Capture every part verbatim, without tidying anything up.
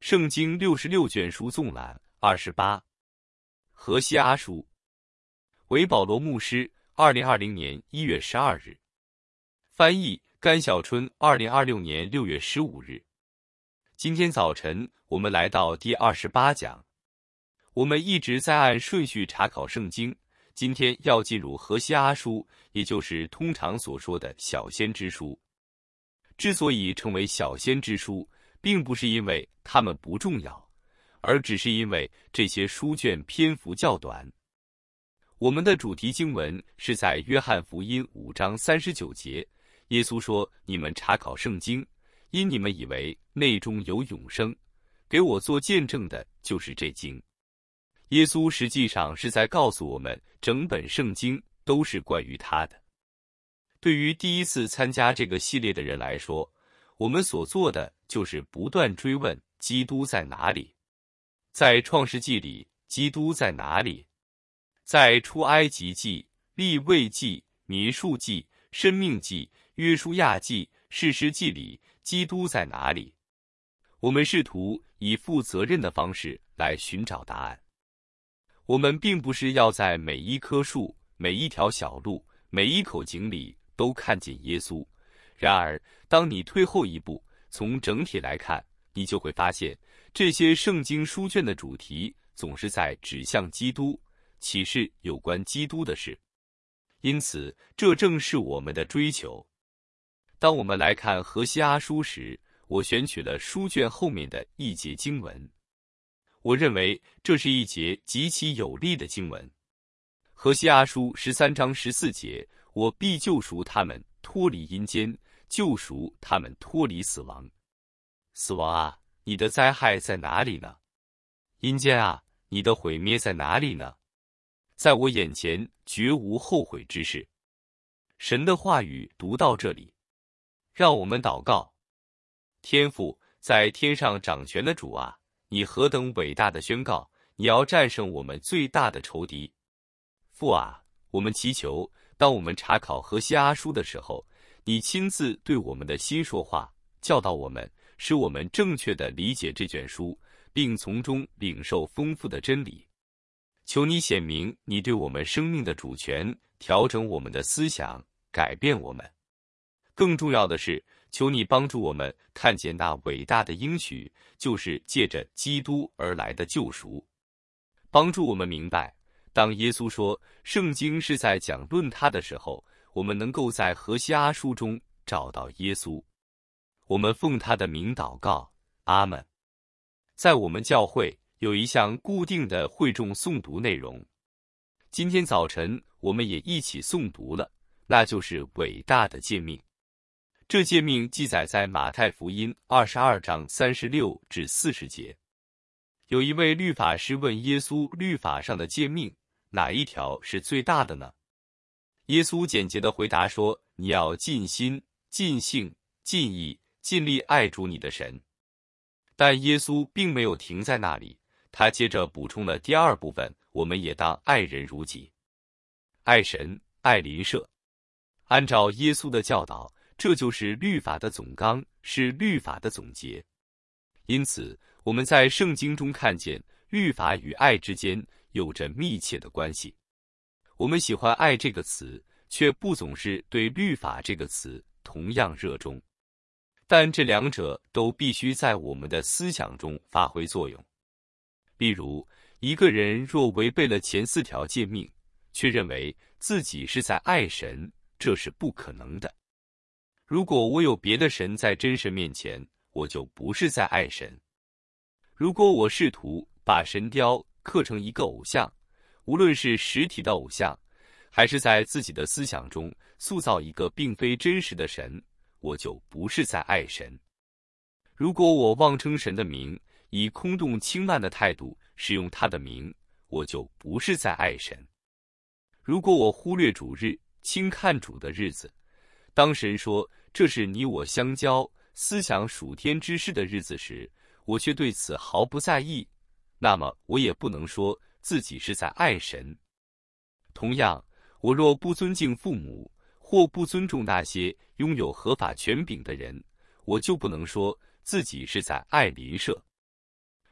圣经六十六卷书纵览二十八，何西阿书，为保罗牧师，二零二零年一月十二日，翻译甘小春，二零二六年六月十五日。今天早晨我们来到第二十八讲，我们一直在按顺序查考圣经，今天要进入何西阿书，也就是通常所说的小先知书。之所以称为小先知书，并不是因为它们不重要，而只是因为这些书卷篇幅较短。我们的主题经文是在约翰福音五章三十九节，耶稣说：“你们查考圣经，因你们以为内中有永生，给我做见证的就是这经。”耶稣实际上是在告诉我们，整本圣经都是关于他的。对于第一次参加这个系列的人来说，我们所做的就是不断追问基督在哪里。在创世纪里，基督在哪里？在出埃及记、利未记、民数记、申命记、约书亚记、士师记里，基督在哪里？我们试图以负责任的方式来寻找答案。我们并不是要在每一棵树、每一条小路、每一口井里都看见耶稣。然而，当你退后一步，从整体来看，你就会发现，这些圣经书卷的主题总是在指向基督，启示有关基督的事。因此，这正是我们的追求。当我们来看何西阿书时，我选取了书卷后面的一节经文。我认为这是一节极其有力的经文。何西阿书十三章十四节，我必救赎他们脱离阴间，救赎他们脱离死亡。死亡啊，你的灾害在哪里呢？阴间啊，你的毁灭在哪里呢？在我眼前绝无后悔之事。神的话语读到这里，让我们祷告。天父，在天上掌权的主啊，你何等伟大的宣告，你要战胜我们最大的仇敌。父啊，我们祈求，当我们查考何西阿书的时候，你亲自对我们的心说话，教导我们，使我们正确地理解这卷书，并从中领受丰富的真理。求你显明你对我们生命的主权，调整我们的思想，改变我们。更重要的是，求你帮助我们看见那伟大的应许，就是借着基督而来的救赎。帮助我们明白，当耶稣说圣经是在讲论他的时候，我们能够在何西阿书中找到耶稣。我们奉他的名祷告，阿们。在我们教会有一项固定的会众诵读内容，今天早晨我们也一起诵读了，那就是伟大的诫命。这诫命记载在马太福音二十二章三十六至四十节。有一位律法师问耶稣，律法上的诫命哪一条是最大的呢？耶稣简洁地回答说，你要尽心、尽性、尽意、尽力爱主你的神。但耶稣并没有停在那里，他接着补充了第二部分，我们也当爱人如己。爱神，爱邻舍。按照耶稣的教导，这就是律法的总纲，是律法的总结。因此，我们在圣经中看见律法与爱之间有着密切的关系。我们喜欢爱这个词，却不总是对律法这个词同样热衷。但这两者都必须在我们的思想中发挥作用。例如，一个人若违背了前四条诫命，却认为自己是在爱神，这是不可能的。如果我有别的神在真神面前，我就不是在爱神。如果我试图把神雕刻成一个偶像，无论是实体的偶像，还是在自己的思想中塑造一个并非真实的神，我就不是在爱神。如果我妄称神的名，以空洞轻慢的态度使用他的名，我就不是在爱神。如果我忽略主日，轻看主的日子，当神说这是你我相交、思想属天之事的日子时，我却对此毫不在意，那么我也不能说自己是在爱神。同样，我若不尊敬父母，或不尊重那些拥有合法权柄的人，我就不能说自己是在爱邻舍。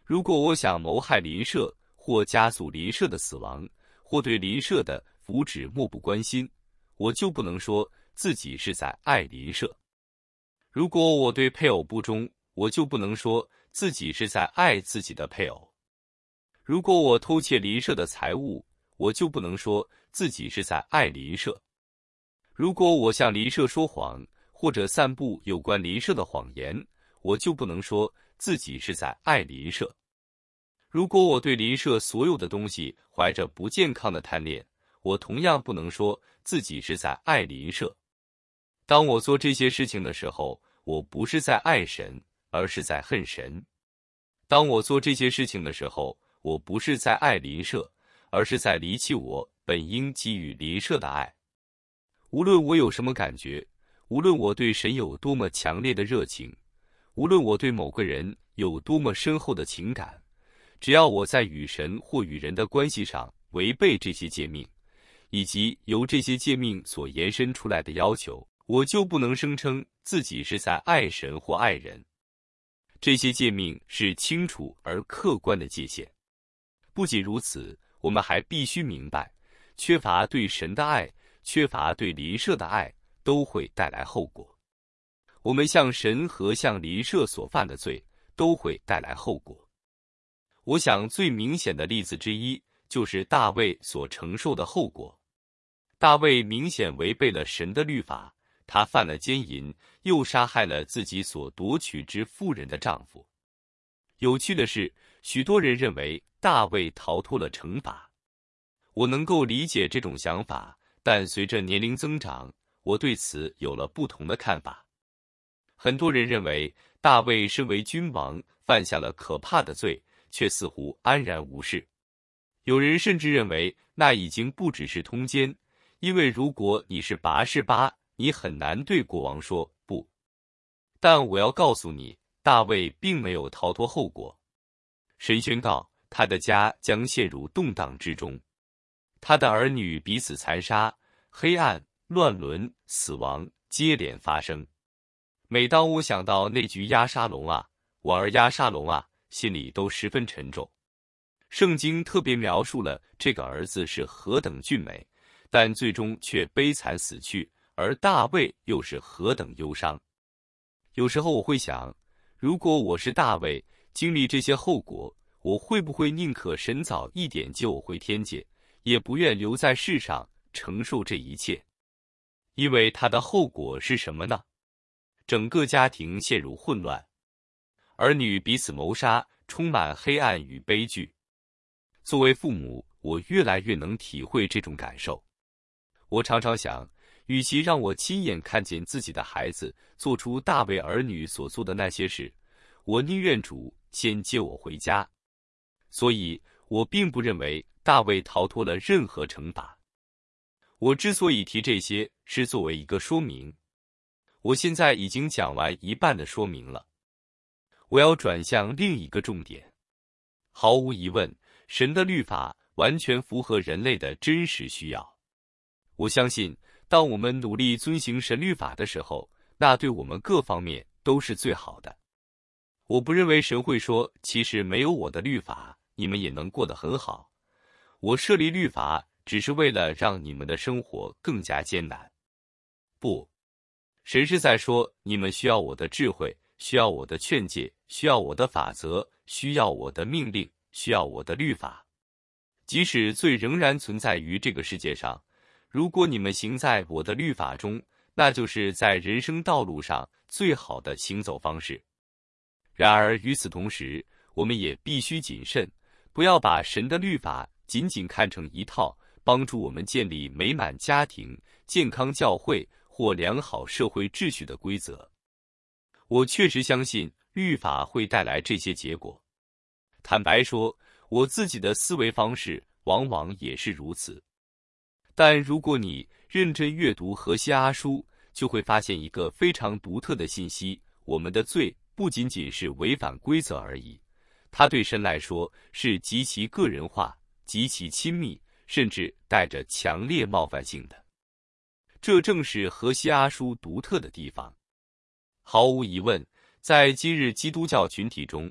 如果我想谋害邻舍，或加速邻舍的死亡，或对邻舍的福祉漠不关心，我就不能说自己是在爱邻舍。如果我对配偶不忠，我就不能说自己是在爱自己的配偶。如果我偷窃邻舍的财物，我就不能说自己是在爱邻舍。如果我向邻舍说谎，或者散布有关邻舍的谎言，我就不能说自己是在爱邻舍。如果我对邻舍所有的东西怀着不健康的贪恋，我同样不能说自己是在爱邻舍。当我做这些事情的时候，我不是在爱神，而是在恨神。当我做这些事情的时候，我不是在爱邻舍，而是在离弃我本应给予邻舍的爱。无论我有什么感觉，无论我对神有多么强烈的热情，无论我对某个人有多么深厚的情感，只要我在与神或与人的关系上违背这些诫命，以及由这些诫命所延伸出来的要求，我就不能声称自己是在爱神或爱人。这些诫命是清楚而客观的界限。不仅如此，我们还必须明白，缺乏对神的爱，缺乏对邻舍的爱，都会带来后果。我们向神和向邻舍所犯的罪，都会带来后果。我想最明显的例子之一，就是大卫所承受的后果。大卫明显违背了神的律法，他犯了奸淫，又杀害了自己所夺取之妇人的丈夫。有趣的是，许多人认为大卫逃脱了惩罚。我能够理解这种想法，但随着年龄增长，我对此有了不同的看法。很多人认为大卫身为君王，犯下了可怕的罪，却似乎安然无事。有人甚至认为那已经不只是通奸，因为如果你是拔示巴，你很难对国王说不。但我要告诉你，大卫并没有逃脱后果。神宣告，他的家将陷入动荡之中，他的儿女彼此残杀，黑暗、乱伦、死亡接连发生。每当我想到那句押沙龙啊，我儿押沙龙啊，心里都十分沉重。圣经特别描述了这个儿子是何等俊美，但最终却悲惨死去，而大卫又是何等忧伤。有时候我会想，如果我是大卫，经历这些后果，我会不会宁可神早一点接我回天界，也不愿留在世上承受这一切？因为他的后果是什么呢？整个家庭陷入混乱，儿女彼此谋杀，充满黑暗与悲剧。作为父母，我越来越能体会这种感受。我常常想，与其让我亲眼看见自己的孩子做出大卫儿女所做的那些事，我宁愿主先接我回家。所以，我并不认为大卫逃脱了任何惩罚。我之所以提这些，是作为一个说明。我现在已经讲完一半的说明了，我要转向另一个重点。毫无疑问，神的律法完全符合人类的真实需要。我相信，当我们努力遵行神律法的时候，那对我们各方面都是最好的。我不认为神会说，其实没有我的律法，你们也能过得很好。我设立律法，只是为了让你们的生活更加艰难。不，神是在说，你们需要我的智慧，需要我的劝诫，需要我的法则，需要我的命令，需要我的律法。即使罪仍然存在于这个世界上，如果你们行在我的律法中，那就是在人生道路上最好的行走方式。然而与此同时，我们也必须谨慎，不要把神的律法仅仅看成一套帮助我们建立美满家庭、健康教会或良好社会秩序的规则。我确实相信律法会带来这些结果。坦白说，我自己的思维方式往往也是如此。但如果你认真阅读何西阿书，就会发现一个非常独特的信息：我们的罪不仅仅是违反规则而已，它对神来说是极其个人化、极其亲密，甚至带着强烈冒犯性的。这正是何西阿书独特的地方。毫无疑问，在今日基督教群体中，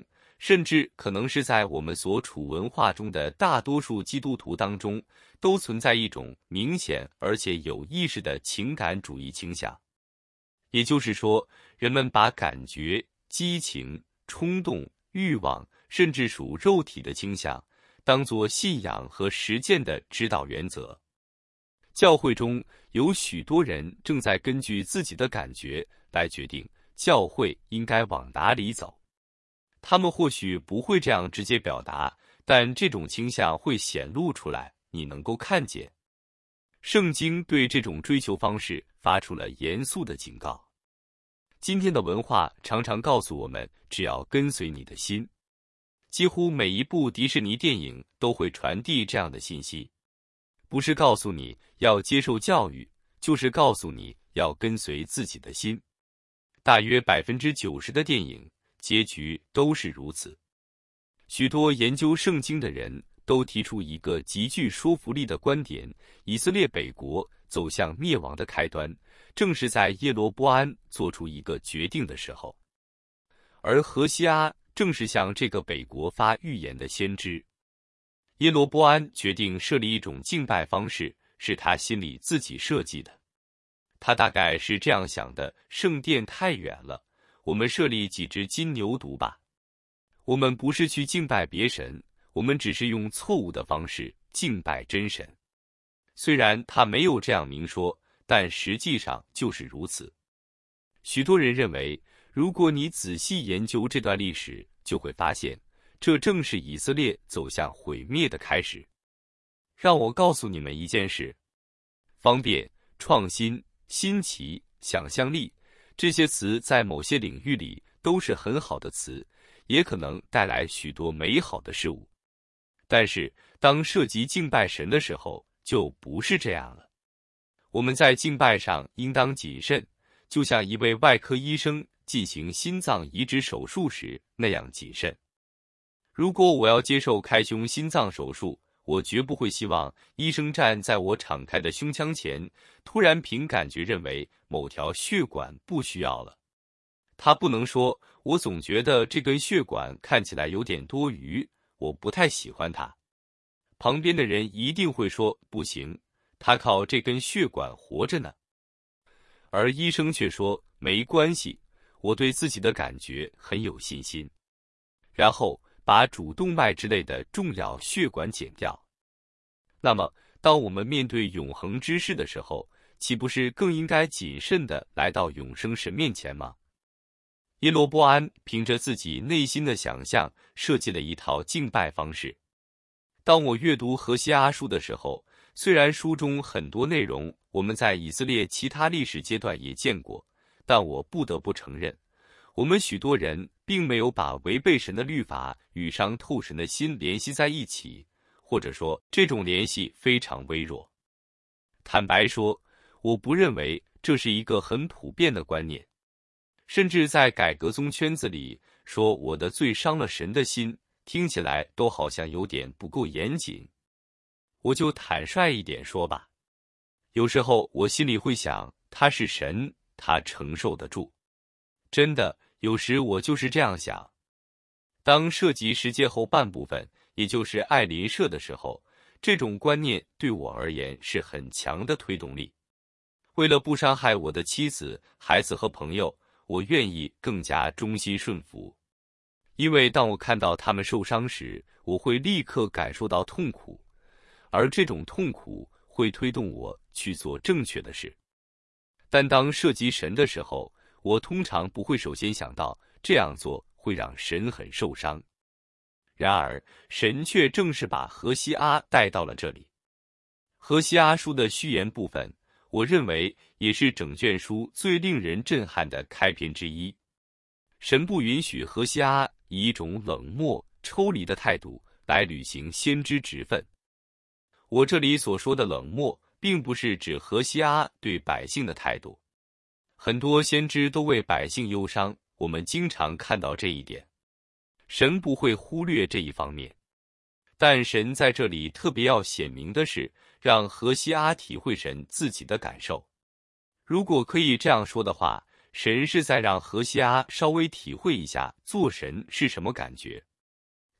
甚至可能是在我们所处文化中的大多数基督徒当中，都存在一种明显而且有意识的情感主义倾向。也就是说，人们把感觉、激情、冲动、欲望，甚至属肉体的倾向，当作信仰和实践的指导原则。教会中有许多人正在根据自己的感觉来决定教会应该往哪里走。他们或许不会这样直接表达，但这种倾向会显露出来，你能够看见。圣经对这种追求方式发出了严肃的警告。今天的文化常常告诉我们，只要跟随你的心。几乎每一部迪士尼电影都会传递这样的信息，不是告诉你要接受教育，就是告诉你要跟随自己的心。大约百分之九十的电影结局都是如此。许多研究圣经的人都提出一个极具说服力的观点：以色列北国走向灭亡的开端，正是在耶罗波安做出一个决定的时候，而何西阿正是向这个北国发预言的先知。耶罗波安决定设立一种敬拜方式，是他心里自己设计的。他大概是这样想的：圣殿太远了，我们设立几只金牛犊吧。我们不是去敬拜别神，我们只是用错误的方式敬拜真神。虽然他没有这样明说，但实际上就是如此。许多人认为，如果你仔细研究这段历史，就会发现，这正是以色列走向毁灭的开始。让我告诉你们一件事：方便、创新、新奇、想象力，这些词在某些领域里都是很好的词，也可能带来许多美好的事物。但是，当涉及敬拜神的时候，就不是这样了。我们在敬拜上应当谨慎，就像一位外科医生进行心脏移植手术时那样谨慎。如果我要接受开胸心脏手术，我绝不会希望医生站在我敞开的胸腔前，突然凭感觉认为某条血管不需要了。他不能说，我总觉得这根血管看起来有点多余，我不太喜欢它。旁边的人一定会说，不行，他靠这根血管活着呢。而医生却说，没关系，我对自己的感觉很有信心。然后把主动脉之类的重要血管剪掉。那么，当我们面对永恒之事的时候，岂不是更应该谨慎地来到永生神面前吗？耶罗波安凭着自己内心的想象，设计了一套敬拜方式。当我阅读何西阿书的时候，虽然书中很多内容我们在以色列其他历史阶段也见过，但我不得不承认，我们许多人并没有把违背神的律法与伤透神的心联系在一起，或者说这种联系非常微弱。坦白说，我不认为这是一个很普遍的观念，甚至在改革宗圈子里，说我的罪伤了神的心，听起来都好像有点不够严谨。我就坦率一点说吧，有时候我心里会想，他是神，他承受得住。真的，有时我就是这样想。当涉及十诫后半部分，也就是爱邻舍的时候，这种观念对我而言是很强的推动力。为了不伤害我的妻子、孩子和朋友，我愿意更加忠心顺服。因为当我看到他们受伤时，我会立刻感受到痛苦，而这种痛苦会推动我去做正确的事。但当涉及神的时候，我通常不会首先想到这样做会让神很受伤。然而，神却正是把何西阿带到了这里。何西阿书的序言部分，我认为也是整卷书最令人震撼的开篇之一。神不允许何西阿以一种冷漠、抽离的态度来履行先知职分。我这里所说的冷漠，并不是指何西阿对百姓的态度。很多先知都为百姓忧伤，我们经常看到这一点。神不会忽略这一方面，但神在这里特别要显明的是，让何西阿体会神自己的感受。如果可以这样说的话，神是在让何西阿稍微体会一下做神是什么感觉。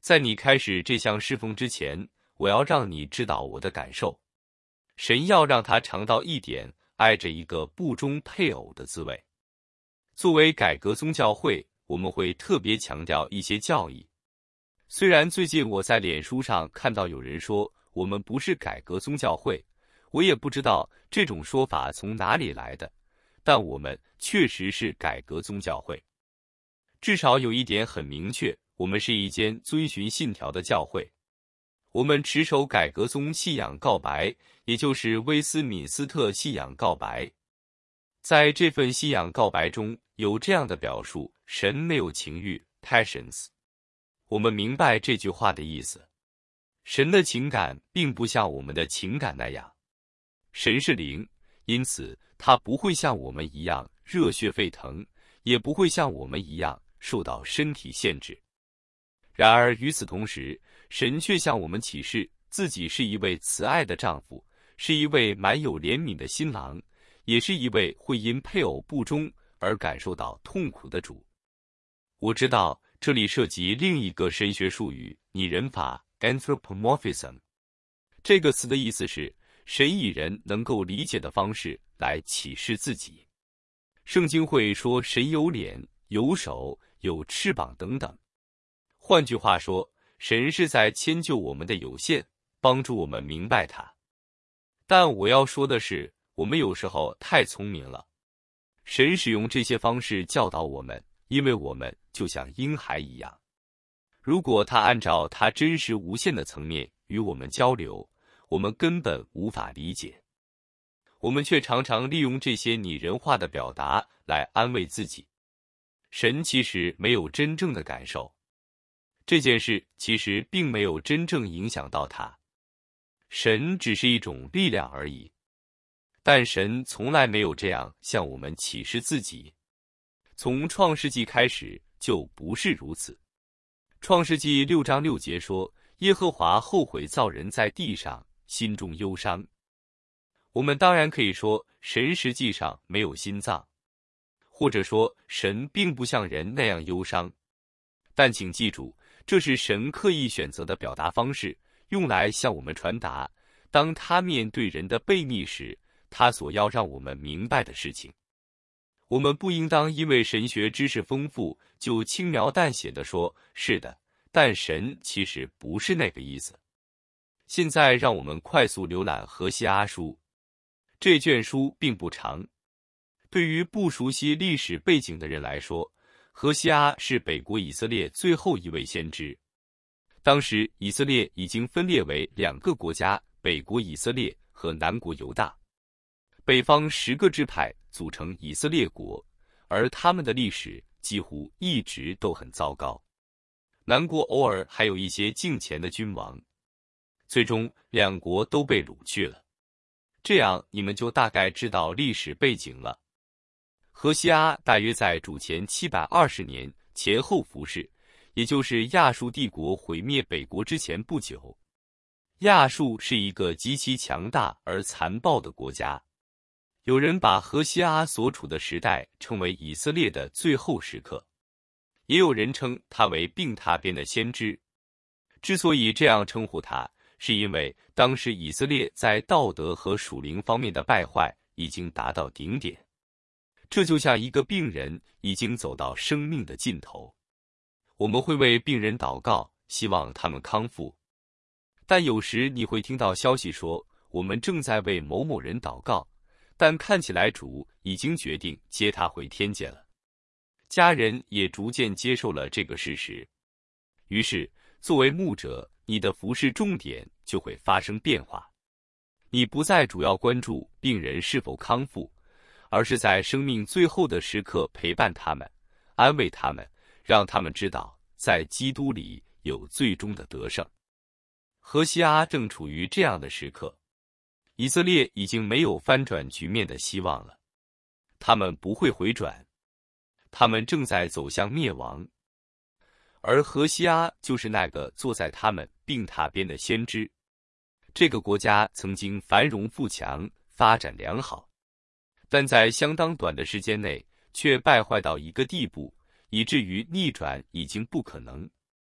在你开始这项侍奉之前，我要让你知道我的感受。神要让他尝到一点爱着一个不忠配偶的滋味。作为改革宗教会，我们会特别强调一些教义。虽然最近我在脸书上看到有人说我们不是改革宗教会，我也不知道这种说法从哪里来的，但我们确实是改革宗教会。至少有一点很明确，我们是一间遵循信条的教会。我们持守改革宗信仰告白，也就是威斯敏斯特信仰告白。在这份信仰告白中有这样的表述：神没有情欲 passions。 我们明白这句话的意思。神的情感并不像我们的情感那样。神是灵，因此他不会像我们一样热血沸腾，也不会像我们一样受到身体限制。然而与此同时，神却向我们启示自己是一位慈爱的丈夫，是一位满有怜悯的新郎，也是一位会因配偶不忠而感受到痛苦的主。我知道这里涉及另一个神学术语拟人法 anthropomorphism。 这个词的意思是神以人能够理解的方式来启示自己。圣经会说神有脸、有手、有翅膀等等。换句话说，神是在迁就我们的有限，帮助我们明白他。但我要说的是，我们有时候太聪明了。神使用这些方式教导我们，因为我们就像婴孩一样。如果他按照他真实无限的层面与我们交流，我们根本无法理解。我们却常常利用这些拟人化的表达来安慰自己。神其实没有真正的感受。这件事其实并没有真正影响到他。神只是一种力量而已。但神从来没有这样向我们启示自己。从创世纪开始就不是如此。创世纪六章六节说，耶和华后悔造人在地上，心中忧伤。我们当然可以说神实际上没有心脏，或者说神并不像人那样忧伤。但请记住，这是神刻意选择的表达方式，用来向我们传达当他面对人的悖逆时，他所要让我们明白的事情。我们不应当因为神学知识丰富就轻描淡写地说是的，但神其实不是那个意思。现在让我们快速浏览何西阿书。这卷书并不长。对于不熟悉历史背景的人来说，何西阿是北国以色列最后一位先知。当时以色列已经分裂为两个国家，北国以色列和南国犹大。北方十个支派组成以色列国，而他们的历史几乎一直都很糟糕。南国偶尔还有一些敬虔的君王。最终两国都被掳去了。这样你们就大概知道历史背景了。何西阿大约在主前七百二十年前后服侍，也就是亚述帝国毁灭北国之前不久。亚述是一个极其强大而残暴的国家。有人把何西阿所处的时代称为以色列的最后时刻，也有人称他为病榻边的先知。之所以这样称呼他，是因为当时以色列在道德和属灵方面的败坏已经达到顶点。这就像一个病人已经走到生命的尽头。我们会为病人祷告，希望他们康复。但有时你会听到消息说，我们正在为某某人祷告，但看起来主已经决定接他回天界了。家人也逐渐接受了这个事实。于是，作为牧者，你的服事重点就会发生变化。你不再主要关注病人是否康复，而是在生命最后的时刻陪伴他们，安慰他们，让他们知道在基督里有最终的得胜。何西阿正处于这样的时刻。以色列已经没有翻转局面的希望了。他们不会回转。他们正在走向灭亡。而何西阿就是那个坐在他们病榻边的先知。这个国家曾经繁荣富强，发展良好，但在相当短的时间内却败坏到一个地步，以至于逆转已经不可能。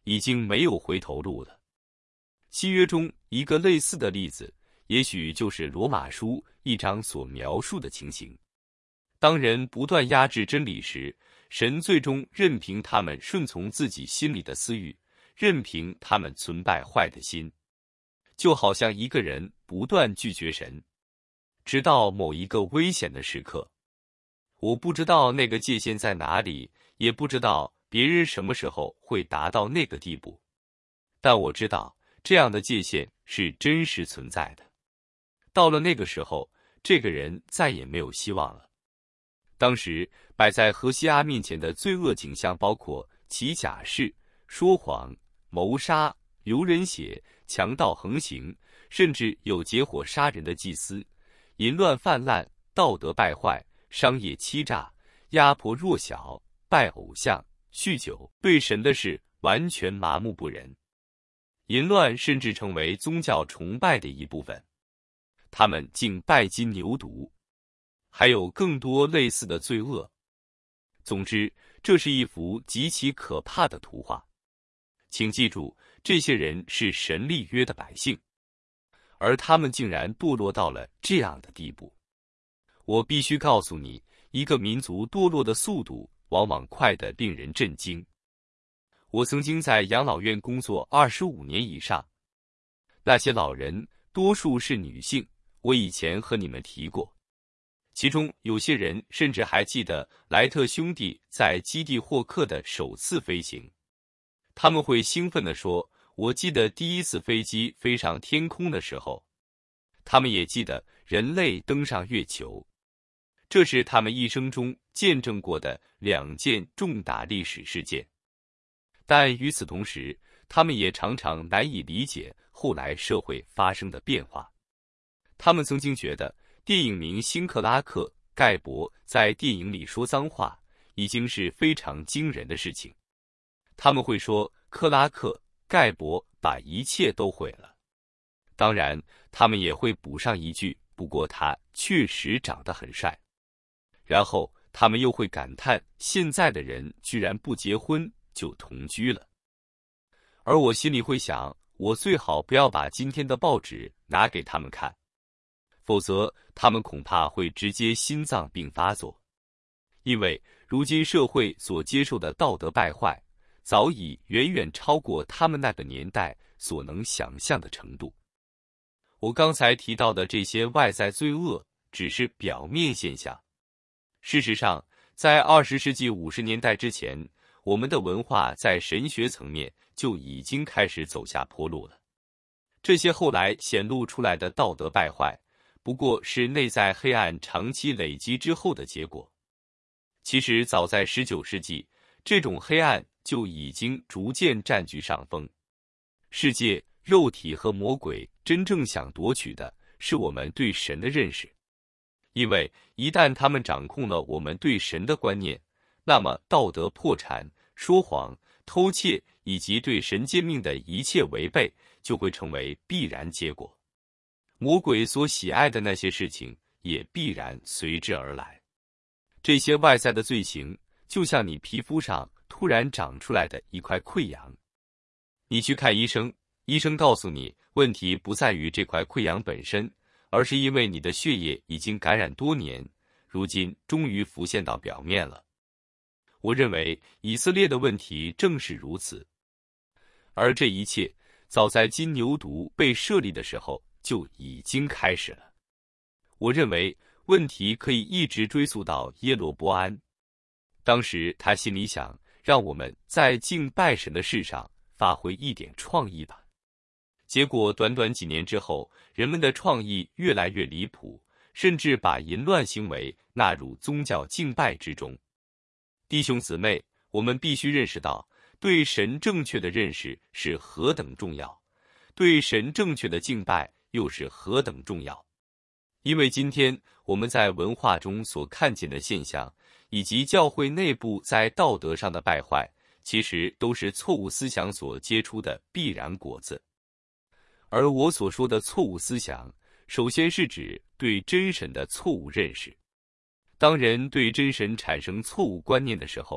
已经没有回头路了。契约中一个类似的例子，也许就是罗马书一章所描述的情形。当人不断压制真理时，神最终任凭他们顺从自己心里的私欲，任凭他们存败坏的心。就好像一个人不断拒绝神，直到某一个危险的时刻。我不知道那个界限在哪里，也不知道别人什么时候会达到那个地步，但我知道这样的界限是真实存在的。到了那个时候，这个人再也没有希望了。当时摆在何西阿面前的罪恶景象包括起假誓、说谎、谋杀、流人血、强盗横行，甚至有结伙杀人的祭司，淫乱泛滥，道德败坏，商业欺诈，压迫弱小，拜偶像，酗酒，对神的事完全麻木不仁。淫乱甚至成为宗教崇拜的一部分，他们竟拜金牛犊，还有更多类似的罪恶。总之，这是一幅极其可怕的图画。请记住，这些人是神立约的百姓，而他们竟然堕落到了这样的地步。我必须告诉你，一个民族堕落的速度往往快得令人震惊。我曾经在养老院工作二十五年以上，那些老人多数是女性，我以前和你们提过。其中有些人甚至还记得莱特兄弟在基地霍克的首次飞行。他们会兴奋地说，我记得第一次飞机飞上天空的时候。他们也记得人类登上月球。这是他们一生中见证过的两件重大历史事件。但与此同时，他们也常常难以理解后来社会发生的变化。他们曾经觉得电影明星克拉克·盖博在电影里说脏话已经是非常惊人的事情。他们会说克拉克·盖博把一切都毁了。当然，他们也会补上一句，不过他确实长得很帅。然后他们又会感叹现在的人居然不结婚就同居了。而我心里会想，我最好不要把今天的报纸拿给他们看，否则他们恐怕会直接心脏病发作。因为如今社会所接受的道德败坏，早已远远超过他们那个年代所能想象的程度。我刚才提到的这些外在罪恶只是表面现象。事实上，在二十世纪五十年代之前，我们的文化在神学层面就已经开始走下坡路了。这些后来显露出来的道德败坏，不过是内在黑暗长期累积之后的结果。其实早在十九世纪，这种黑暗就已经逐渐占据上风。世界、肉体和魔鬼真正想夺取的是我们对神的认识。因为一旦他们掌控了我们对神的观念，那么道德破产、说谎、偷窃以及对神诫命的一切违背就会成为必然结果。魔鬼所喜爱的那些事情也必然随之而来。这些外在的罪行就像你皮肤上突然长出来的一块溃疡。你去看医生，医生告诉你，问题不在于这块溃疡本身，而是因为你的血液已经感染多年，如今终于浮现到表面了。我认为以色列的问题正是如此，而这一切早在金牛犊被设立的时候就已经开始了。我认为问题可以一直追溯到耶罗波安。当时他心里想，让我们在敬拜神的事上发挥一点创意吧。结果短短几年之后，人们的创意越来越离谱，甚至把淫乱行为纳入宗教敬拜之中。弟兄姊妹，我们必须认识到，对神正确的认识是何等重要，对神正确的敬拜又是何等重要。因为今天我们在文化中所看见的现象，以及教会内部在道德上的败坏，其实都是错误思想所结出的必然果子。而我所说的错误思想，首先是指对真神的错误认识。当人对真神产生错误观念的时候，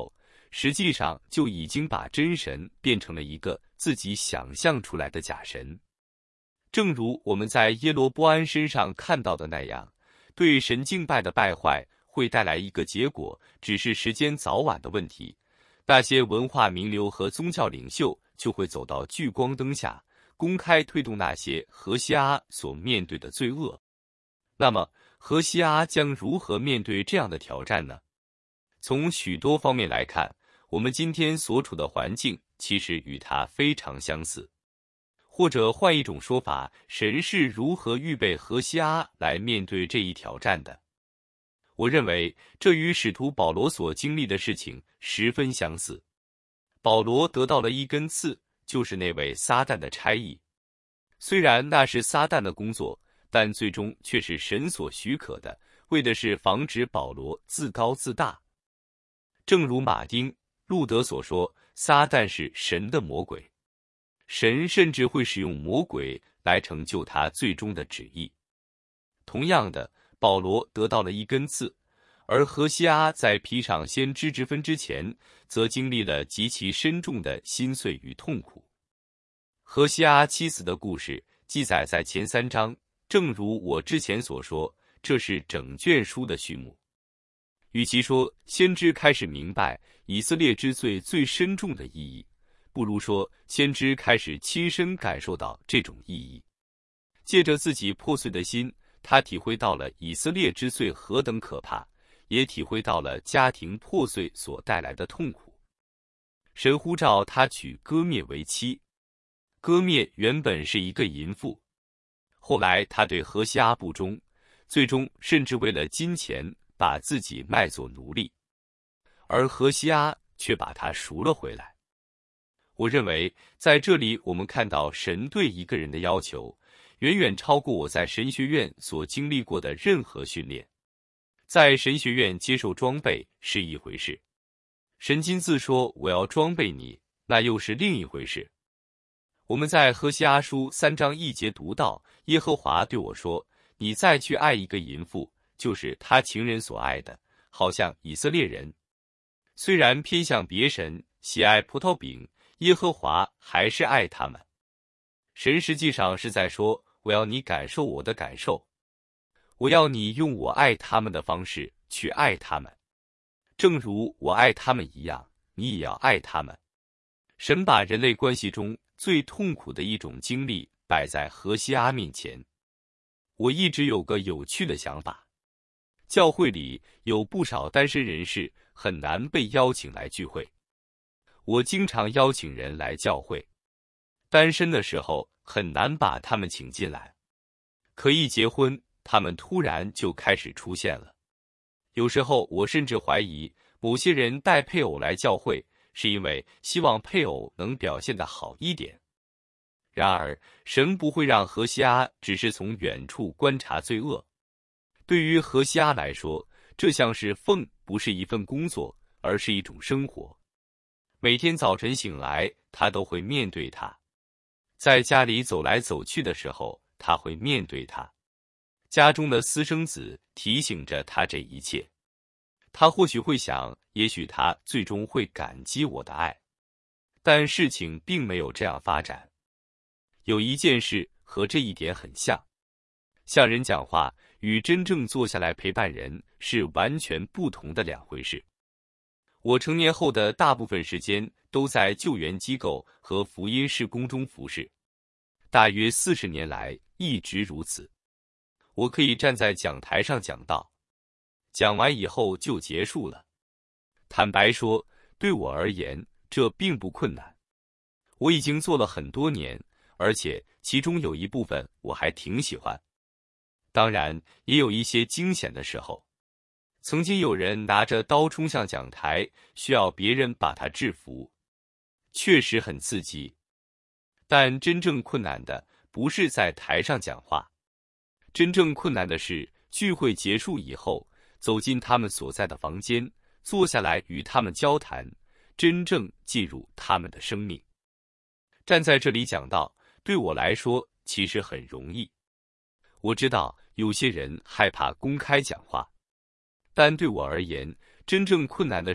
实际上就已经把真神变成了一个自己想象出来的假神。正如我们在耶罗波安身上看到的那样，对神敬拜的败坏会带来一个结果，只是时间早晚的问题。那些文化名流和宗教领袖就会走到聚光灯下，公开推动那些何西阿所面对的罪恶。那么，何西阿将如何面对这样的挑战呢？从许多方面来看，我们今天所处的环境其实与他非常相似。或者换一种说法，神是如何预备何西阿来面对这一挑战的？我认为这与使徒保罗所经历的事情十分相似。保罗得到了一根刺，就是那位撒旦的差役。虽然那是撒旦的工作，但最终却是神所许可的，为的是防止保罗自高自大。正如马丁·路德所说，撒旦是神的魔鬼，神甚至会使用魔鬼来成就他最终的旨意。同样的，保罗得到了一根刺，而何西阿在披上先知之分之前，则经历了极其深重的心碎与痛苦。何西阿妻子的故事记载在前三章，正如我之前所说，这是整卷书的序幕。与其说先知开始明白以色列之罪最深重的意义，不如说先知开始亲身感受到这种意义。借着自己破碎的心，他体会到了以色列之罪何等可怕，也体会到了家庭破碎所带来的痛苦。神呼召他娶歌灭为妻，歌灭原本是一个淫妇，后来他对何西阿不忠，最终甚至为了金钱把自己卖作奴隶，而何西阿却把他赎了回来。我认为在这里我们看到神对一个人的要求远远超过我在神学院所经历过的任何训练。在神学院接受装备是一回事，神亲自说我要装备你，那又是另一回事。我们在何西阿书三章一节读到，耶和华对我说，你再去爱一个淫妇，就是他情人所爱的，好像以色列人虽然偏向别神，喜爱葡萄饼，耶和华还是爱他们。神实际上是在说，我要你感受我的感受，我要你用我爱他们的方式去爱他们，正如我爱他们一样，你也要爱他们。神把人类关系中最痛苦的一种经历摆在何西阿面前。我一直有个有趣的想法，教会里有不少单身人士很难被邀请来聚会。我经常邀请人来教会，单身的时候很难把他们请进来，可一结婚，他们突然就开始出现了。有时候我甚至怀疑，某些人带配偶来教会，是因为希望配偶能表现得好一点。然而，神不会让何西阿只是从远处观察罪恶。对于何西阿来说，这像是奉不是一份工作，而是一种生活。每天早晨醒来，他都会面对它；在家里走来走去的时候，他会面对它。家中的私生子提醒着他这一切。他或许会想，也许他最终会感激我的爱，但事情并没有这样发展。有一件事和这一点很像，向人讲话与真正坐下来陪伴人是完全不同的两回事。我成年后的大部分时间都在救援机构和福音事工中服侍，大约四十年来一直如此。我可以站在讲台上讲道，讲完以后就结束了。坦白说，对我而言，这并不困难。我已经做了很多年，而且其中有一部分我还挺喜欢。当然，也有一些惊险的时候。曾经有人拿着刀冲向讲台，需要别人把他制服，确实很刺激。但真正困难的不是在台上讲话，真正困难的是聚会结束以后，走进他们所在的房间，坐下来与他们交谈，真正进入他们的生命。站在这里讲道，对我来说其实很容易。我知道有些人害怕公开讲话，但对我而言，真正困难的是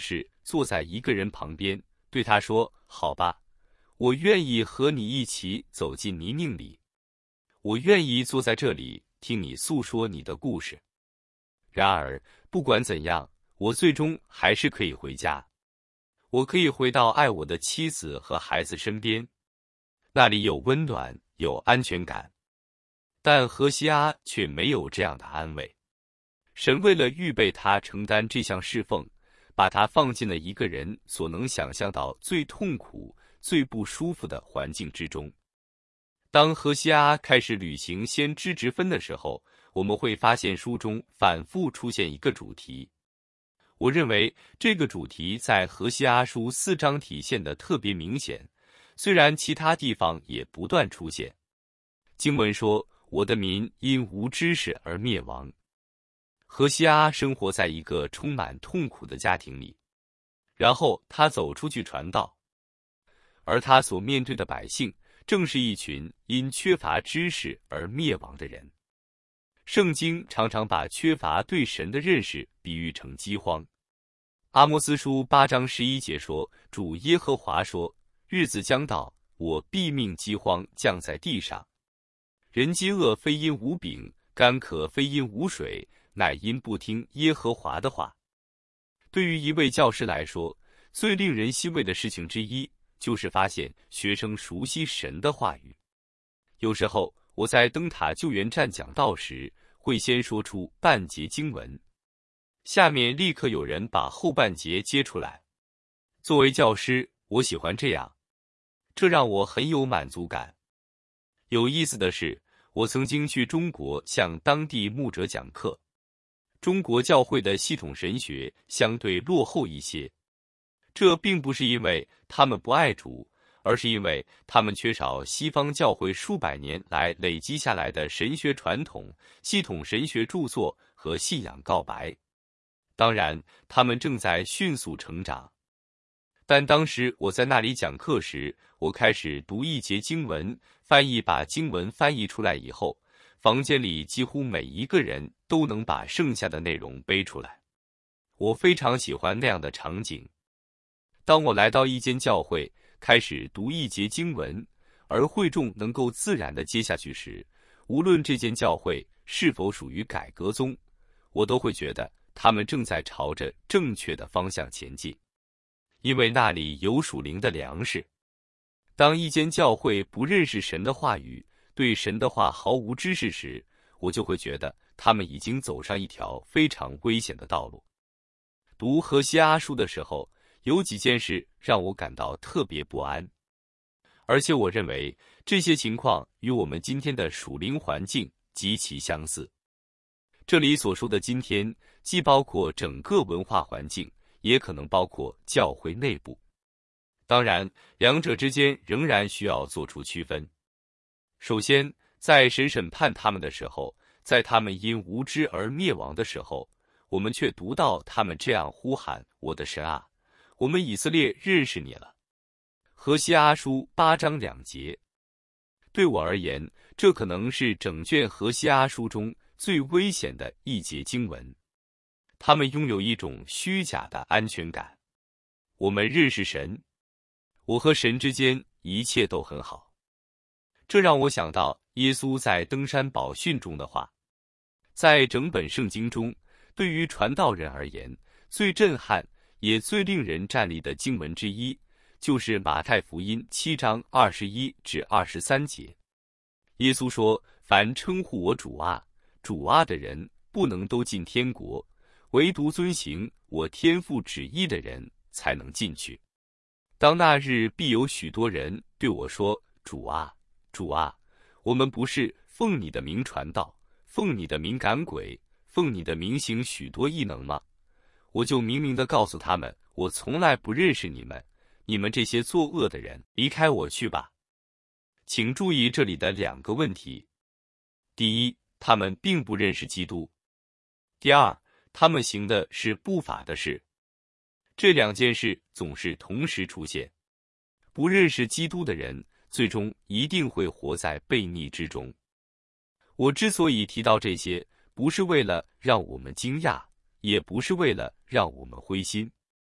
坐在一个人旁边，对他说：“好吧，我愿意和你一起走进泥泞里，我愿意坐在这里听你诉说你的故事。然而，不管怎样，我最终还是可以回家，我可以回到爱我的妻子和孩子身边，那里有温暖，有安全感。”但何西阿却没有这样的安慰。神为了预备他承担这项侍奉，把他放进了一个人所能想象到最痛苦、最不舒服的环境之中。当何西阿开始履行先知职分的时候，我们会发现书中反复出现一个主题。我认为这个主题在何西阿书四章体现得特别明显，虽然其他地方也不断出现。经文说：“我的民因无知识而灭亡。”何西阿生活在一个充满痛苦的家庭里，然后他走出去传道，而他所面对的百姓正是一群因缺乏知识而灭亡的人。圣经常常把缺乏对神的认识比喻成饥荒。阿摩斯书八章十一节说：“主耶和华说，日子将到，我必命饥荒降在地上。人饥饿非因无饼，干渴非因无水，乃因不听耶和华的话。”对于一位教师来说，最令人欣慰的事情之一，就是发现学生熟悉神的话语。有时候我在灯塔救援站讲道时，会先说出半节经文，下面立刻有人把后半节接出来。作为教师，我喜欢这样，这让我很有满足感。有意思的是，我曾经去中国向当地牧者讲课。中国教会的系统神学相对落后一些，这并不是因为他们不爱主，而是因为他们缺少西方教会数百年来累积下来的神学传统、系统神学著作和信仰告白。当然，他们正在迅速成长。但当时我在那里讲课时，我开始读一节经文，翻译把经文翻译出来以后，房间里几乎每一个人都能把剩下的内容背出来。我非常喜欢那样的场景。当我来到一间教会，开始读一节经文，而会众能够自然地接下去时，无论这间教会是否属于改革宗，我都会觉得他们正在朝着正确的方向前进，因为那里有属灵的粮食。当一间教会不认识神的话语，对神的话毫无知识时，我就会觉得他们已经走上一条非常危险的道路。读何西阿书的时候，有几件事让我感到特别不安，而且我认为这些情况与我们今天的属灵环境极其相似。这里所说的今天，既包括整个文化环境，也可能包括教会内部。当然，两者之间仍然需要做出区分。首先，在神审判他们的时候，在他们因无知而灭亡的时候，我们却读到他们这样呼喊：“我的神啊，我们以色列认识你了。”何西阿书八章两节。对我而言，这可能是整卷何西阿书中最危险的一节经文。他们拥有一种虚假的安全感。我们认识神，我和神之间一切都很好。这让我想到耶稣在登山宝训中的话。在整本圣经中，对于传道人而言，最震撼也最令人站立的经文之一，就是马太福音七章二十一至二十三节。耶稣说：“凡称呼我主啊，主啊的人，不能都进天国，唯独遵行我天父旨意的人才能进去。当那日，必有许多人对我说：主啊，主啊，我们不是奉你的名传道，奉你的名赶鬼，奉你的名行许多异能吗？我就明明地告诉他们，我从来不认识你们，你们这些作恶的人，离开我去吧。”请注意这里的两个问题：第一，他们并不认识基督；第二，他们行的是不法的事。这两件事总是同时出现。不认识基督的人，最终一定会活在悖逆之中。我之所以提到这些，不是为了让我们惊讶，也不是为了让我们灰心，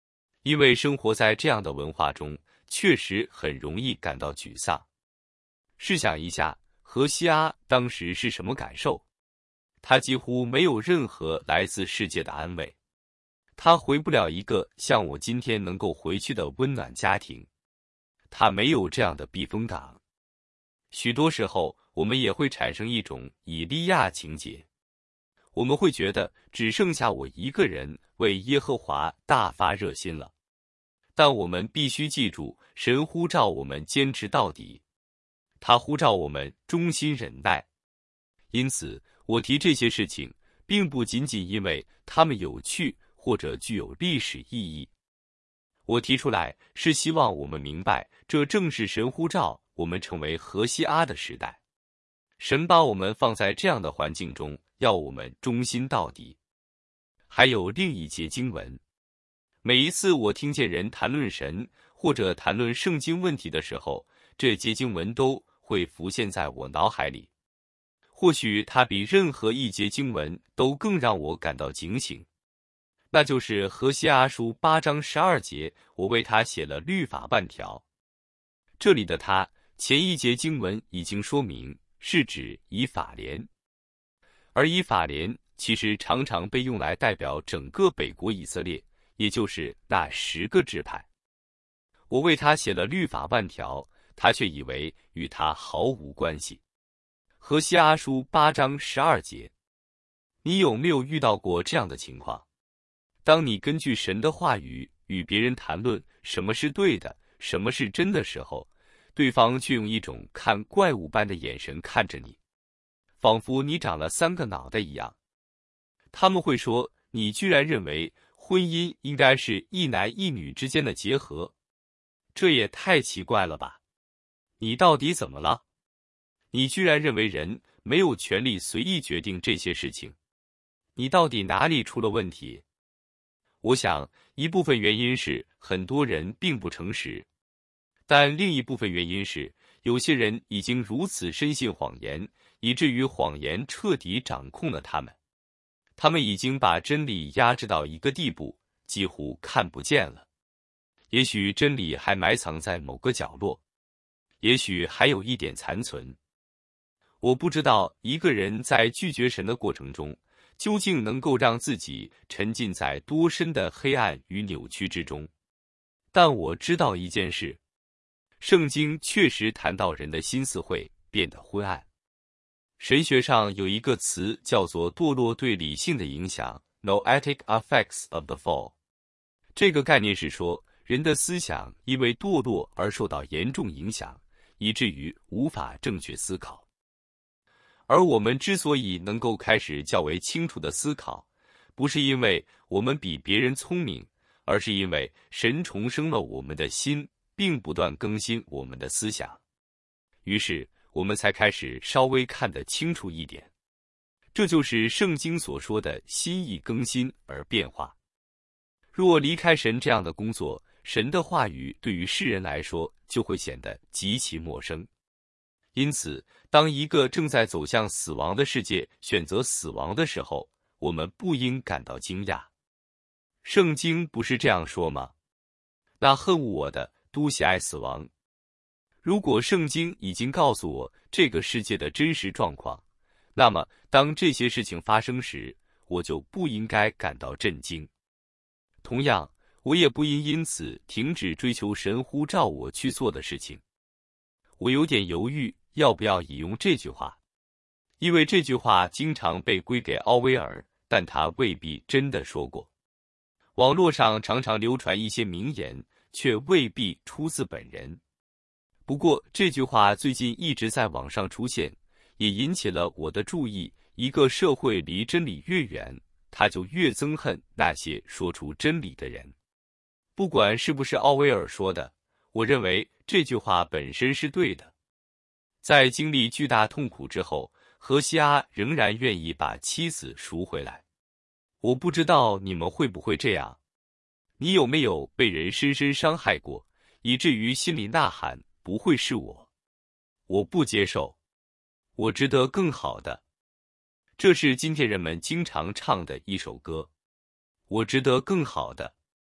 因为生活在这样的文化中，确实很容易感到沮丧。试想一下，荷西阿当时是什么感受？他几乎没有任何来自世界的安慰，他回不了一个像我今天能够回去的温暖家庭，他没有这样的避风港。许多时候，我们也会产生一种以利亚情节，我们会觉得只剩下我一个人为耶和华大发热心了。但我们必须记住，神呼召我们坚持到底，他呼召我们忠心忍耐。因此，我提这些事情，并不仅仅因为它们有趣或者具有历史意义。我提出来是希望我们明白，这正是神呼召我们成为荷西阿的时代。神把我们放在这样的环境中，要我们忠心到底。还有另一节经文，每一次我听见人谈论神或者谈论圣经问题的时候，这节经文都会浮现在我脑海里。或许它比任何一节经文都更让我感到警醒，那就是荷西阿书八章十二节，我为他写了律法万条。这里的他，前一节经文已经说明是指以法莲，而以法莲其实常常被用来代表整个北国以色列，也就是那十个支派。我为他写了律法万条，他却以为与他毫无关系。荷西阿书八章十二节，你有没有遇到过这样的情况？当你根据神的话语与别人谈论什么是对的，什么是真的时候，对方却用一种看怪物般的眼神看着你，仿佛你长了三个脑袋一样。他们会说，你居然认为婚姻应该是一男一女之间的结合，这也太奇怪了吧？你到底怎么了？你居然认为人没有权利随意决定这些事情，你到底哪里出了问题？我想，一部分原因是很多人并不诚实，但另一部分原因是，有些人已经如此深信谎言，以至于谎言彻底掌控了他们。他们已经把真理压制到一个地步，几乎看不见了。也许真理还埋藏在某个角落，也许还有一点残存。我不知道一个人在拒绝神的过程中，究竟能够让自己沉浸在多深的黑暗与扭曲之中。但我知道一件事，圣经确实谈到人的心思会变得昏暗。神学上有一个词叫做堕落对理性的影响 Noetic effects of the fall。 这个概念是说，人的思想因为堕落而受到严重影响，以至于无法正确思考。而我们之所以能够开始较为清楚的思考，不是因为我们比别人聪明，而是因为神重生了我们的心，并不断更新我们的思想。于是我们才开始稍微看得清楚一点。这就是圣经所说的心意更新而变化。若离开神这样的工作，神的话语对于世人来说就会显得极其陌生。因此，当一个正在走向死亡的世界选择死亡的时候，我们不应感到惊讶。圣经不是这样说吗？那恨恶我的，都喜爱死亡。如果圣经已经告诉我这个世界的真实状况，那么当这些事情发生时，我就不应该感到震惊。同样，我也不应因此停止追求神呼召我去做的事情。我有点犹豫要不要引用这句话，因为这句话经常被归给奥威尔，但他未必真的说过。网络上常常流传一些名言，却未必出自本人。不过这句话最近一直在网上出现，也引起了我的注意。一个社会离真理越远，他就越憎恨那些说出真理的人。不管是不是奥威尔说的，我认为这句话本身是对的。在经历巨大痛苦之后，荷西阿仍然愿意把妻子赎回来。我不知道你们会不会这样，你有没有被人深深伤害过，以至于心里呐喊，不会是我，我不接受，我值得更好的。这是今天人们经常唱的一首歌，我值得更好的。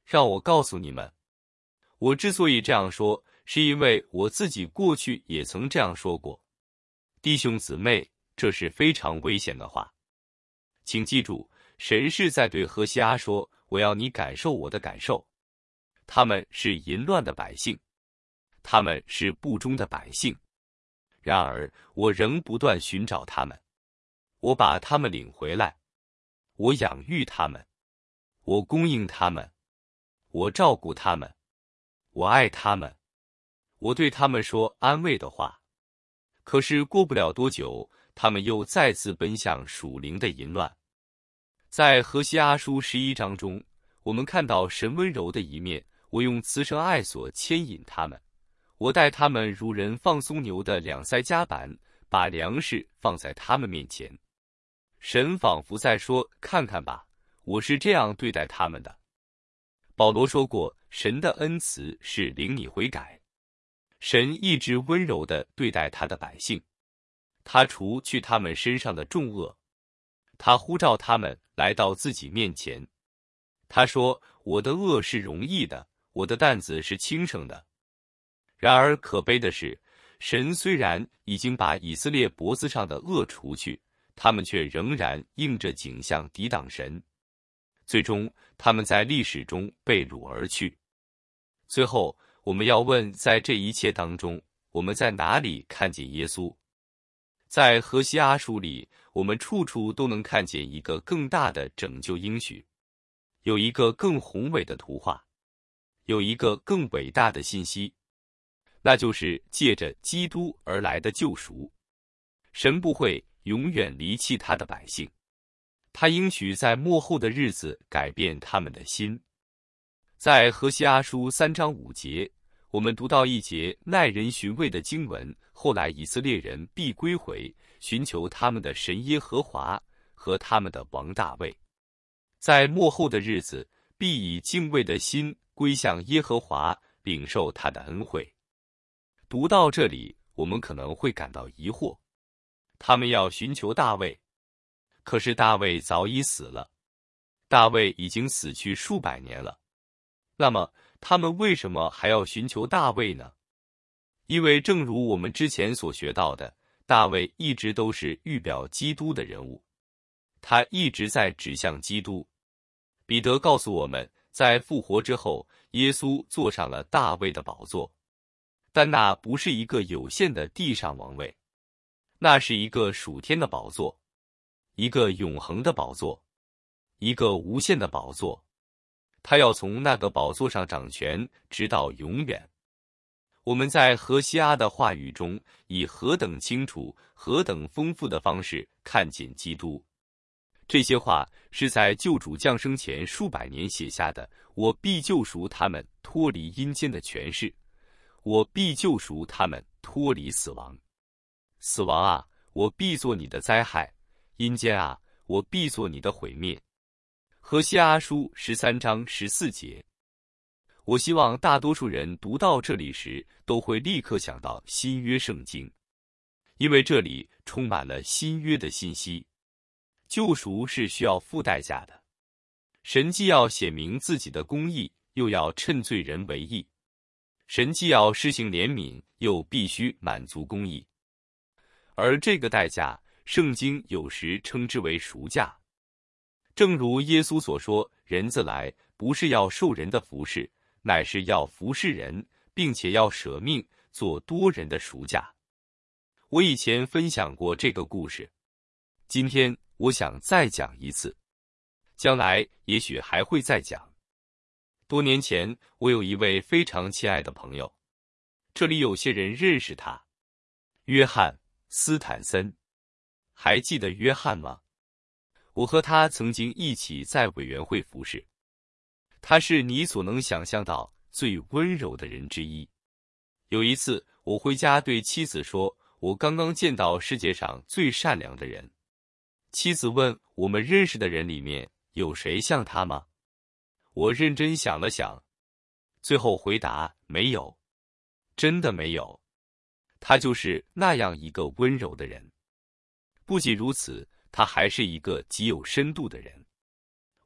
让我告诉你们，我之所以这样说，是因为我自己过去也曾这样说过。弟兄姊妹，这是非常危险的话。请记住，神是在对何西阿说，我要你感受我的感受。他们是淫乱的百姓，他们是不忠的百姓。然而，我仍不断寻找他们，我把他们领回来，我养育他们，我供应他们，我照顾他们，我爱他们，我对他们说安慰的话。可是过不了多久，他们又再次奔向属灵的淫乱。在何西阿书十一章中，我们看到神温柔的一面，我用慈绳爱所牵引他们，我待他们如人放松牛的两腮夹板，把粮食放在他们面前。神仿佛在说，看看吧，我是这样对待他们的。保罗说过，神的恩慈是领你悔改。神一直温柔地对待他的百姓，他除去他们身上的重恶，他呼召他们来到自己面前。他说，我的恶是容易的，我的担子是轻省的。然而可悲的是，神虽然已经把以色列脖子上的恶除去，他们却仍然硬着颈项抵挡神。最终，他们在历史中被掳而去。最后，我们要问，在这一切当中，我们在哪里看见耶稣？在何西阿书里，我们处处都能看见一个更大的拯救应许，有一个更宏伟的图画，有一个更伟大的信息，那就是借着基督而来的救赎。神不会永远离弃他的百姓，他应许在末后的日子改变他们的心。在何西阿书三章五节，我们读到一节耐人寻味的经文，后来以色列人必归回，寻求他们的神耶和华和他们的王大卫。在末后的日子，必以敬畏的心归向耶和华，领受他的恩惠。读到这里，我们可能会感到疑惑，他们要寻求大卫，可是大卫早已死了，大卫已经死去数百年了。那么他们为什么还要寻求大卫呢？因为正如我们之前所学到的，大卫一直都是预表基督的人物，他一直在指向基督。彼得告诉我们，在复活之后，耶稣坐上了大卫的宝座，但那不是一个有限的地上王位，那是一个属天的宝座，一个永恒的宝座，一个无限的宝座。他要从那个宝座上掌权，直到永远。我们在何西阿的话语中，以何等清楚、何等丰富的方式看见基督。这些话是在救主降生前数百年写下的。我必救赎他们脱离阴间的权势，我必救赎他们脱离死亡。死亡啊，我必做你的灾害；阴间啊，我必做你的毁灭。何西阿书十三章十四节。我希望大多数人读到这里时，都会立刻想到新约圣经，因为这里充满了新约的信息。救赎是需要付代价的，神既要显明自己的公义，又要趁罪人为义；神既要施行怜悯，又必须满足公义。而这个代价，圣经有时称之为赎价。正如耶稣所说，人子来，不是要受人的服侍，乃是要服侍人，并且要舍命做多人的赎价。我以前分享过这个故事，今天我想再讲一次，将来也许还会再讲。多年前，我有一位非常亲爱的朋友，这里有些人认识他，约翰·斯坦森。还记得约翰吗？我和他曾经一起在委员会服侍，他是你所能想象到最温柔的人之一。有一次，我回家对妻子说，我刚刚见到世界上最善良的人。妻子问，我们认识的人里面有谁像他吗？我认真想了想，最后回答，没有，真的没有。他就是那样一个温柔的人。不仅如此，他还是一个极有深度的人。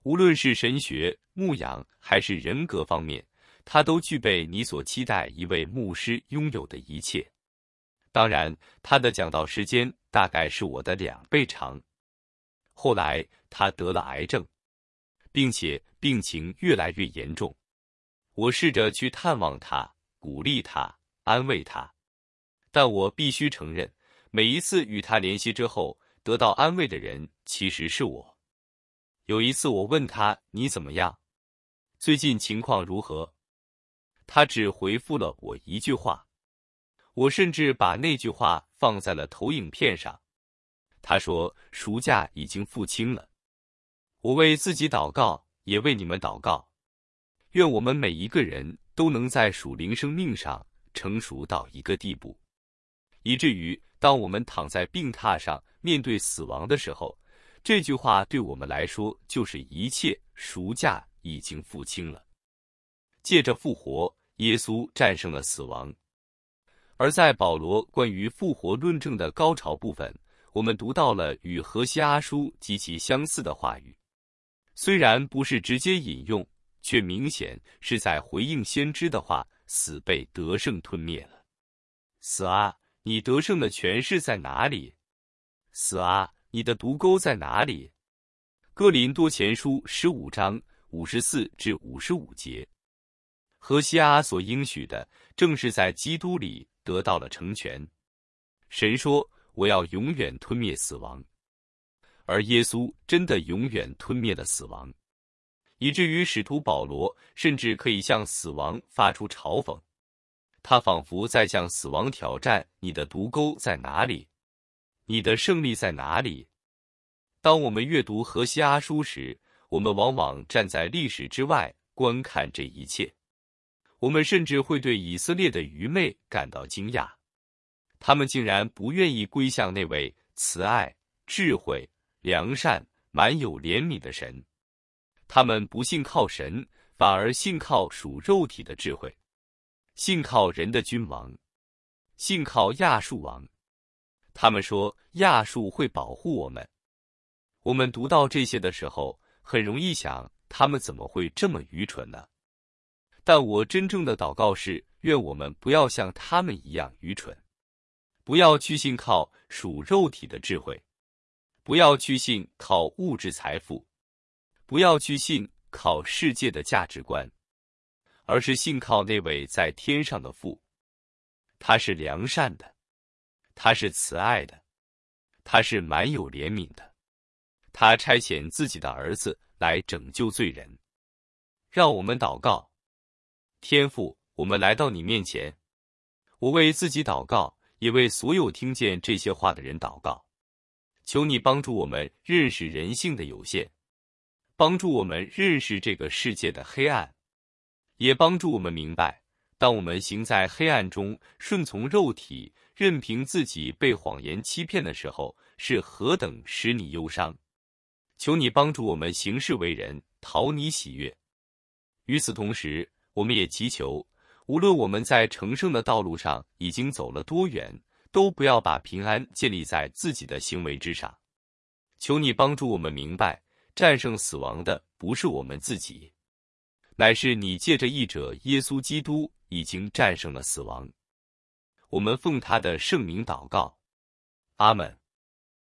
无论是神学、牧养还是人格方面，他都具备你所期待一位牧师拥有的一切。当然，他的讲道时间大概是我的两倍长。后来他得了癌症，并且病情越来越严重。我试着去探望他，鼓励他，安慰他，但我必须承认，每一次与他联系之后，得到安慰的人其实是我。有一次我问他：“你怎么样？最近情况如何？”他只回复了我一句话。我甚至把那句话放在了投影片上。他说：“赎价已经付清了。”我为自己祷告，也为你们祷告。愿我们每一个人都能在属灵生命上成熟到一个地步，以至于当我们躺在病榻上面对死亡的时候，这句话对我们来说就是一切赎价已经付清了。借着复活，耶稣战胜了死亡。而在保罗关于复活论证的高潮部分，我们读到了与何西阿书极其相似的话语，虽然不是直接引用，却明显是在回应先知的话：死被得胜吞灭了。死啊，你得胜的权势在哪里？死啊，你的毒钩在哪里？哥林多前书十五章五十四至五十五节。何西阿所应许的，正是在基督里得到了成全。神说：“我要永远吞灭死亡。”而耶稣真的永远吞灭了死亡，以至于使徒保罗甚至可以向死亡发出嘲讽。他仿佛在向死亡挑战：你的毒钩在哪里？你的胜利在哪里？当我们阅读何西阿书时，我们往往站在历史之外观看这一切。我们甚至会对以色列的愚昧感到惊讶，他们竟然不愿意归向那位慈爱、智慧、良善、满有怜悯的神。他们不信靠神，反而信靠属肉体的智慧，信靠人的君王，信靠亚述王。他们说亚述会保护我们。我们读到这些的时候，很容易想，他们怎么会这么愚蠢呢？但我真正的祷告是，愿我们不要像他们一样愚蠢，不要去信靠属肉体的智慧，不要去信靠物质财富，不要去信靠世界的价值观，而是信靠那位在天上的父。他是良善的，他是慈爱的，他是满有怜悯的，他差遣自己的儿子来拯救罪人。让我们祷告。天父，我们来到你面前，我为自己祷告，也为所有听见这些话的人祷告。求你帮助我们认识人性的有限，帮助我们认识这个世界的黑暗，也帮助我们明白，当我们行在黑暗中，顺从肉体，任凭自己被谎言欺骗的时候，是何等使你忧伤。求你帮助我们行事为人，讨你喜悦。与此同时，我们也祈求，无论我们在成圣的道路上已经走了多远，都不要把平安建立在自己的行为之上。求你帮助我们明白，战胜死亡的不是我们自己，乃是你借着义者耶稣基督已经战胜了死亡。我们奉他的圣名祷告，阿们。